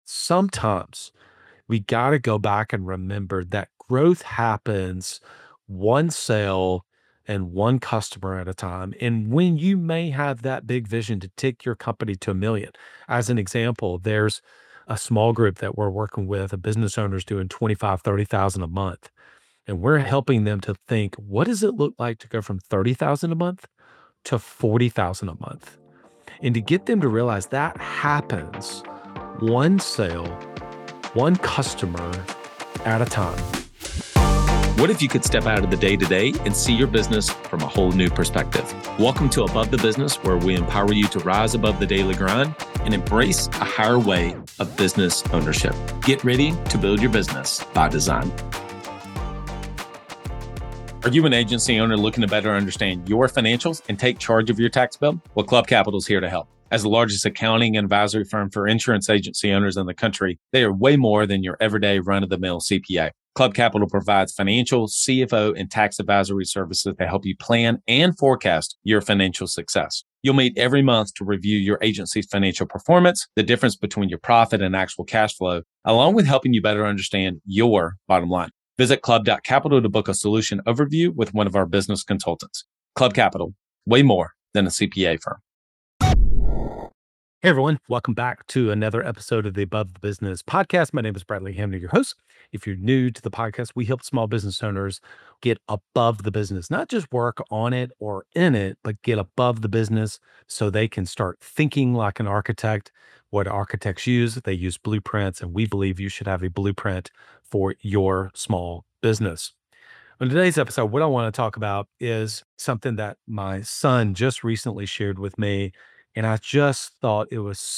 sometimes we got to go back and remember that growth happens one sale and one customer at a time. And when you may have that big vision to take your company to a million, as an example, there's a small group that we're working with, a business owners doing 25, 30,000 a month. And we're helping them to think, what does it look like to go from 30,000 a month to 40,000 a month? And to get them to realize that happens one sale, one customer at a time. What if you could step out of the day-to-day and see your business from a whole new perspective? Welcome to Above the Business, where we empower you to rise above the daily grind and embrace a higher way of business ownership. Get ready to build your business by design. Are you an agency owner looking to better understand your financials and take charge of your tax bill? Well, Club Capital is here to help. As the largest accounting and advisory firm for insurance agency owners in the country, they are way more than your everyday run-of-the-mill CPA. Club Capital provides financial, CFO, and tax advisory services to help you plan and forecast your financial success. You'll meet every month to review your agency's financial performance, the difference between your profit and actual cash flow, along with helping you better understand your bottom line. Visit club.capital to book a solution overview with one of our business consultants. Club Capital, way more than a CPA firm. Hey everyone, welcome back to another episode of the Above the Business podcast. My name is Bradley Hamner, your host. If you're new to the podcast, we help small business owners get above the business, not just work on it or in it, but get above the business so they can start thinking like an architect. What architects use, they use blueprints, and we believe you should have a blueprint for your small business. On today's episode, what I want to talk about is something that my son just recently shared with me. And I just thought it was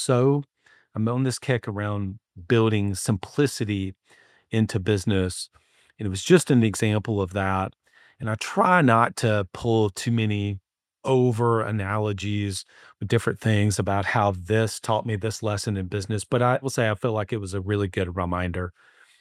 I'm on this kick around building simplicity into business. And it was just an example of that. And I try not to pull too many over analogies with different things about how this taught me this lesson in business. But I will say I feel like it was a really good reminder.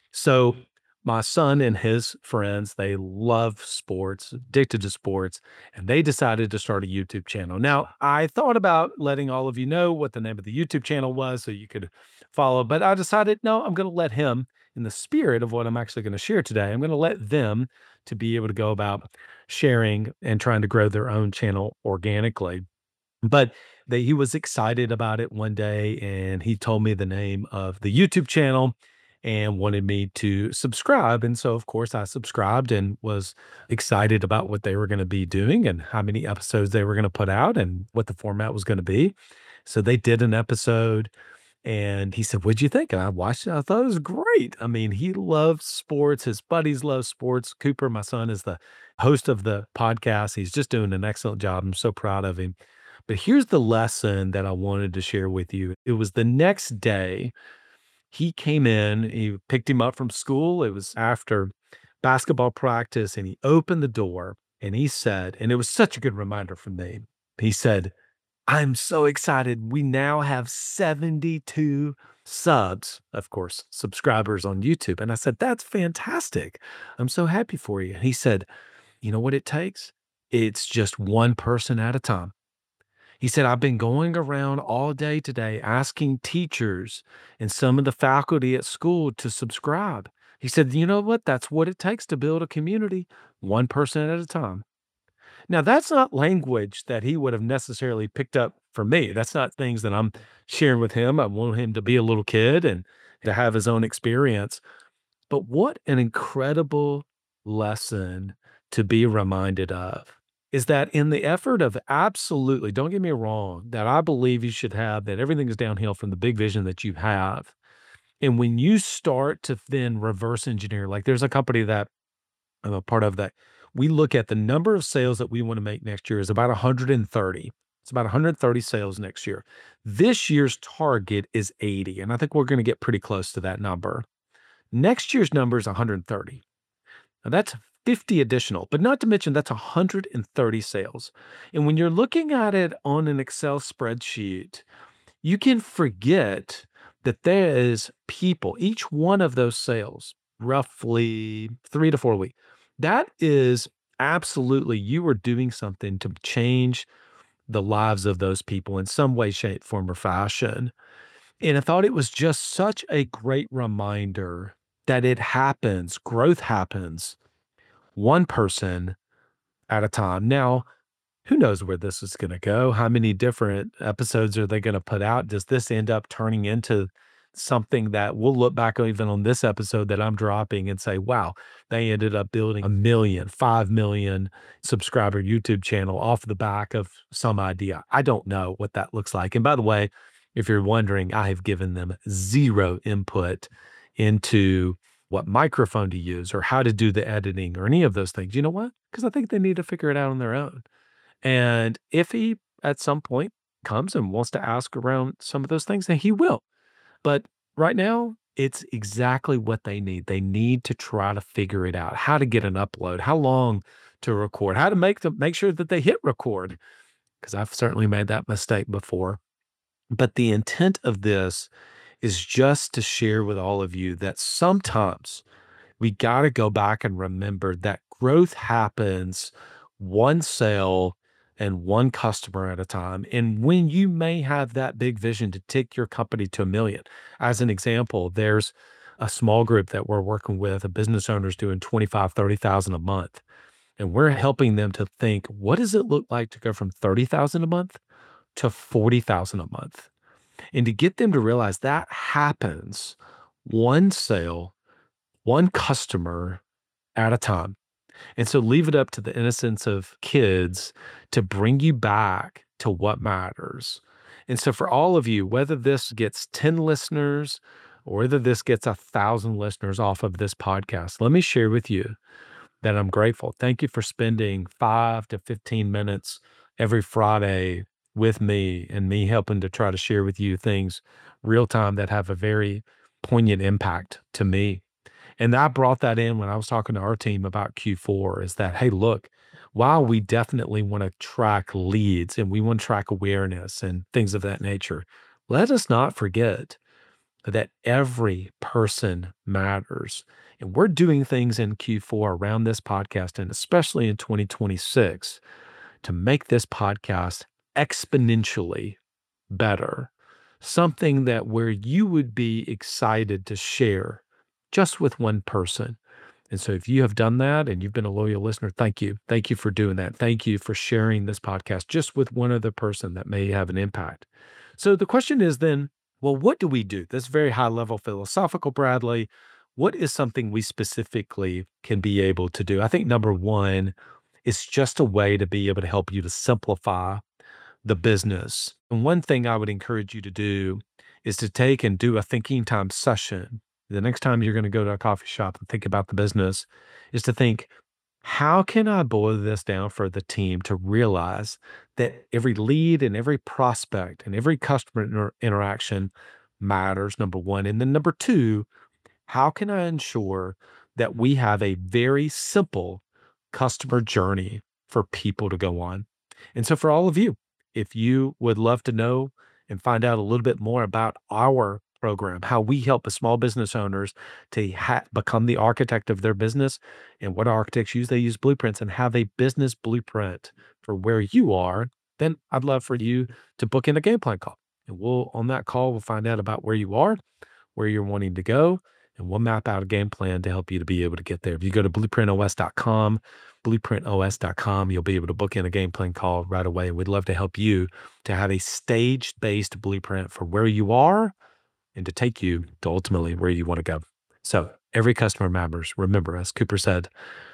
So my son and his friends, they love sports, addicted to sports, and they decided to start a YouTube channel. Now, I thought about letting all of you know what the name of the YouTube channel was so you could follow, but I decided, no, I'm going to let him, in the spirit of what I'm actually going to share today, I'm going to let them to be able to go about sharing and trying to grow their own channel organically. But he was excited about it one day and he told me the name of the YouTube channel and wanted me to subscribe. And so, of course, I subscribed and was excited about what they were going to be doing and how many episodes they were going to put out and what the format was going to be. So they did an episode and he said, "What'd you think?" And I watched it. I thought it was great. I mean, he loves sports. His buddies love sports. Cooper, my son, is the host of the podcast. He's just doing an excellent job. I'm so proud of him. But here's the lesson that I wanted to share with you. It was the next day he came in, he picked him up from school. It was after basketball practice, and he opened the door and he said, and it was such a good reminder for me. He said, "I'm so excited. We now have 72 subs, of course, subscribers on YouTube." And I said, "That's fantastic. I'm so happy for you." And he said, "You know what it takes? It's just one person at a time." He said, "I've been going around all day today asking teachers and some of the faculty at school to subscribe." He said, "You know what? That's what it takes to build a community, one person at a time." Now, that's not language that he would have necessarily picked up from me. That's not things that I'm sharing with him. I want him to be a little kid and to have his own experience. But what an incredible lesson to be reminded of is that in the effort of absolutely, don't get me wrong, that I believe you should have, that everything is downhill from the big vision that you have. And when you start to then reverse engineer, like there's a company that I'm a part of that we look at the number of sales that we want to make next year is about 130. It's about 130 sales next year. This year's target is 80. And I think we're going to get pretty close to that number. Next year's number is 130. Now that's 50 additional, but not to mention that's 130 sales. And when you're looking at it on an Excel spreadsheet, you can forget that there is people, each one of those sales, roughly 3 to 4 weeks. That is absolutely, you are doing something to change the lives of those people in some way, shape, form, or fashion. And I thought it was just such a great reminder that it happens, growth happens one person at a time. Now, who knows where this is going to go? How many different episodes are they going to put out? Does this end up turning into something that we'll look back even on this episode that I'm dropping and say, wow, they ended up building 1 million, 5 million subscriber YouTube channel off the back of some idea? I don't know what that looks like. And by the way, if you're wondering, I have given them zero input into what microphone to use or how to do the editing or any of those things. You know what? Because I think they need to figure it out on their own. And if he at some point comes and wants to ask around some of those things, then he will. But right now, it's exactly what they need. They need to try to figure it out, how to get an upload, how long to record, how to make sure that they hit record. Because I've certainly made that mistake before. But the intent of this is just to share with all of you that sometimes we got to go back and remember that growth happens one sale and one customer at a time. And when you may have that big vision to take your company to 1 million, as an example, there's a small group that we're working with, a business owners doing 25, 30,000 a month. And we're helping them to think, what does it look like to go from 30,000 a month to 40,000 a month? And to get them to realize that happens one sale, one customer at a time. And so leave it up to the innocence of kids to bring you back to what matters. And so for all of you, whether this gets 10 listeners or whether this gets 1,000 listeners off of this podcast, let me share with you that I'm grateful. Thank you for spending 5 to 15 minutes every Friday with me and me helping to try to share with you things real time that have a very poignant impact to me. And I brought that in when I was talking to our team about Q4 is that, hey, look, while we definitely want to track leads and we want to track awareness and things of that nature, let us not forget that every person matters. And we're doing things in Q4 around this podcast and especially in 2026 to make this podcast exponentially better. Something that where you would be excited to share just with one person. And so if you have done that and you've been a loyal listener, thank you. Thank you for doing that. Thank you for sharing this podcast just with one other person that may have an impact. So the question is then, well, what do we do? This very high level philosophical, Bradley. What is something we specifically can be able to do? I think number one is just a way to be able to help you to simplify the business. And one thing I would encourage you to do is to take and do a thinking time session. The next time you're going to go to a coffee shop and think about the business is to think, how can I boil this down for the team to realize that every lead and every prospect and every customer interaction matters, number one. And then number two, how can I ensure that we have a very simple customer journey for people to go on? And so for all of you, if you would love to know and find out a little bit more about our program, how we help small business owners to become the architect of their business and what architects use, they use blueprints and have a business blueprint for where you are, then I'd love for you to book in a game plan call. And on that call, we'll find out about where you are, where you're wanting to go, and we'll map out a game plan to help you to be able to get there. If you go to blueprintos.com, you'll be able to book in a game plan call right away. We'd love to help you to have a stage-based blueprint for where you are and to take you to ultimately where you want to go. So every customer matters. Remember, as Cooper said,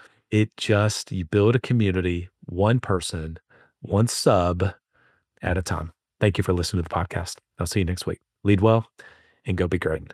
you build a community, one person, one sub at a time. Thank you for listening to the podcast. I'll see you next week. Lead well and go be great.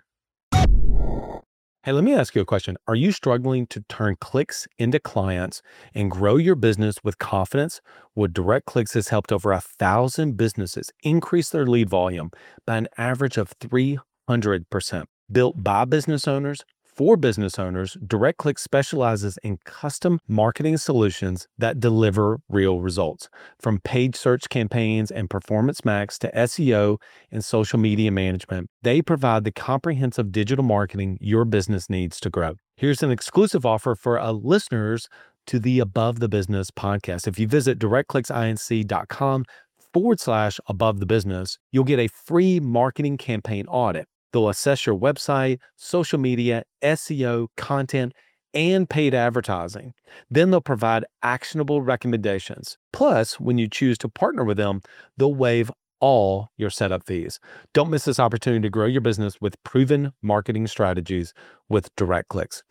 Hey, let me ask you a question. Are you struggling to turn clicks into clients and grow your business with confidence? Well, DirectClicks has helped over 1,000 businesses increase their lead volume by an average of 300%. Built by business owners for business owners, DirectClicks specializes in custom marketing solutions that deliver real results. From paid search campaigns and Performance Max to SEO and social media management, they provide the comprehensive digital marketing your business needs to grow. Here's an exclusive offer for listeners to the Above the Business podcast. If you visit directclicksinc.com above the business, you'll get a free marketing campaign audit. They'll assess your website, social media, SEO, content, and paid advertising. Then they'll provide actionable recommendations. Plus, when you choose to partner with them, they'll waive all your setup fees. Don't miss this opportunity to grow your business with proven marketing strategies with DirectClicks.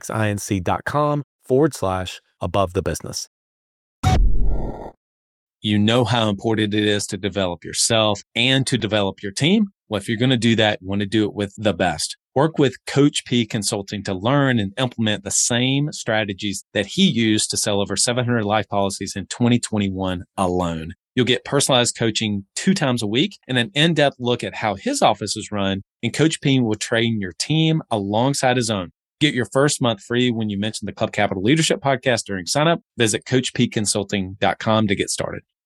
DirectClicksInc.com/above the business. You know how important it is to develop yourself and to develop your team. Well, if you're going to do that, you want to do it with the best. Work with Coach P Consulting to learn and implement the same strategies that he used to sell over 700 life policies in 2021 alone. You'll get personalized coaching 2 times a week and an in-depth look at how his office is run. And Coach P will train your team alongside his own. Get your first month free when you mention the Club Capital Leadership Podcast during signup. Visit CoachPConsulting.com to get started.